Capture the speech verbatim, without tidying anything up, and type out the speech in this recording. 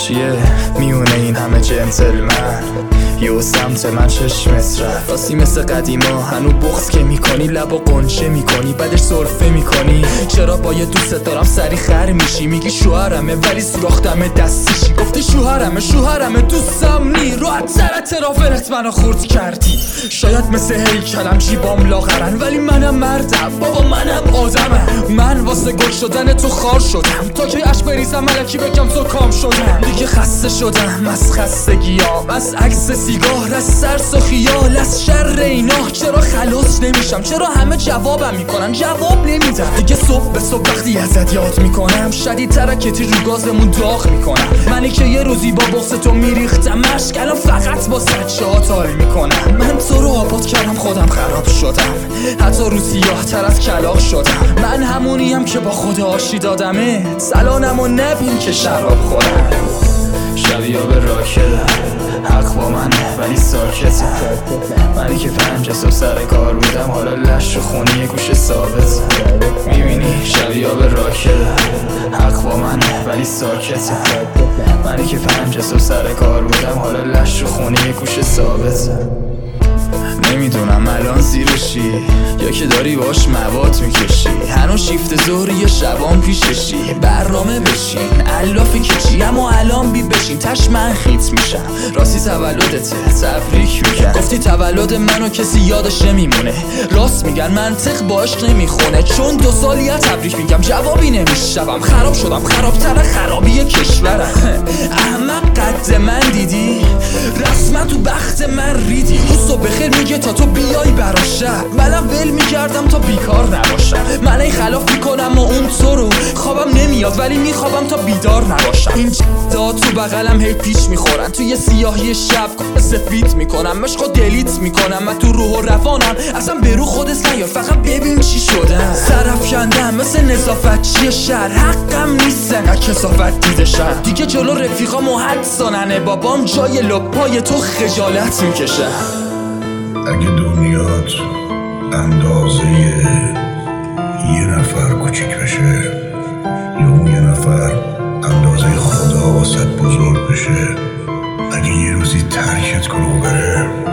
چیه میونه این همه جنتلمن یه سمت من چشمت رفت راستی مثل قدیما هنو بغض که میکنی لب و قنچه میکنی بعدش سرفه میکنی چرا با یه دوست دارم سری خر میشی میگی شوهرمه ولی سوراختمه دستیشی گفتی شوهرمه شوهرمه دوستم نی راحت تر ترافلت منو خورد کردی شاید مثل هیکلم جیبام لاغرن ولی منم مردم بابا منم آدمم من واسه گل شدن تو خار شدم تا که اش بریزم ملکی بگم تو کام شدم دیگه خسته شدم از خستگیام از عکس سیگار از سرس و خیال از شر اینا چرا خلاص نمیشم چرا همه جوابم میکنن جواب نمیدن دیگه صبح به صبح وقتی ازت یاد میکنم شدیدتر کتی رو گازمون داغ میکنم منی که یه روزی با بغض تو میریختم مشک الان فقط با سچه ها تال میکنم من تو رو آباد کردم خودم خراب شدم حتی رو سیاه تر از کلاغ شدم من همونیم که با خدا آشی دادمه سلانمو نبین که شراب خورم شبیه به راکدم حق با منه ولی ساکتم منی که پنج صبح سر کار بودم حالا لش و خونی یه گوشه ثابتم میبینی شبیه به راکدم حق با منه ولی ساکتم منی که پنج صبح سر کار بودم حالا لش و خونی یه گوشه ثابتم نمیدونم الان زیرشی یا که داری باش مواد میکشی هنو شیفت ظهری یا شبان پیششی برنامه بشین علافی کشی اما الان بی بشین تش من خیت میشم راستی تولدته تبریک میگن گفتی تولد منو کسی یادش نمیمونه راست میگن منطق باش نمیخونه چون دو سالیه تبریک میگم جوابی نمیشم خراب شدم خرابتر خرابی کشورم احمق قد من دیدی رسما تو بخت من ریدی روزو بخیر میگه تا تو بیای براشم منم ول میکردم تا بیکار نباشم من ای خلاف میکنم و اون تو رو خوابم نمیاد ولی میخوابم تا بیدار نباشم این دا تو بغلم هی پیش میخورن توی سیاهی شب سفید میکنم مشقو دلیت میکنم من تو روح و روانم اصلا به رو خودت نیار فقط ببین چی شدم سرف کندم مثل نظافت چیه شهر حقم نیستن از کسافت دیدشم دیگه جلو رفیقامو حد ساننه بابام جای لپای تو خجالت میکشم اگه دنیات اندازه یه نفر کوچیک بشه یا اون یه نفر اندازه خدا واسط بزرگ بشه اگه یه روزی ترکت کنه و بره